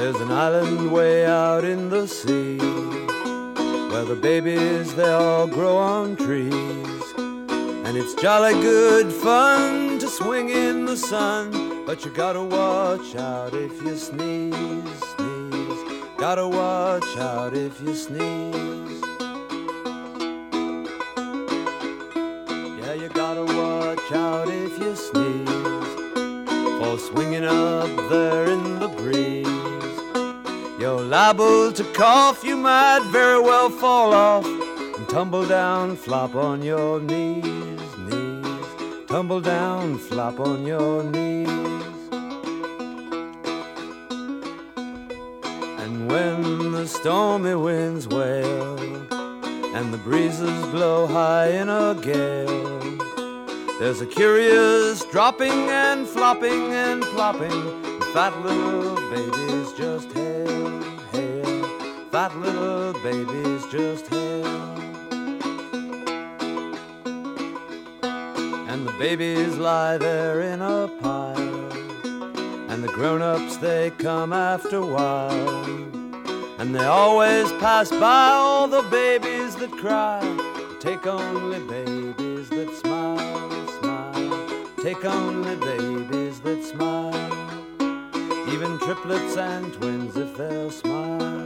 There's an island way out in the sea where the babies, they all grow on trees. And it's jolly good fun to swing in the sun, but you gotta watch out if you sneeze, sneeze. Gotta watch out if you sneeze. Yeah, you gotta watch out if you sneeze, for swinging up there in the breeze, you're liable to cough. You might very well fall off and tumble down, flop on your knees, knees. Tumble down, flop on your knees. And when the stormy winds wail and the breezes blow high in a gale, there's a curious dropping and flopping and plopping. Fat little babies just hail, hail. Fat little babies just hail. And the babies lie there in a pile, and the grown-ups, they come after a while, and they always pass by all the babies that cry. Take only babies that smile, smile. Take only babies that smile. Even triplets and twins, if they'll smile.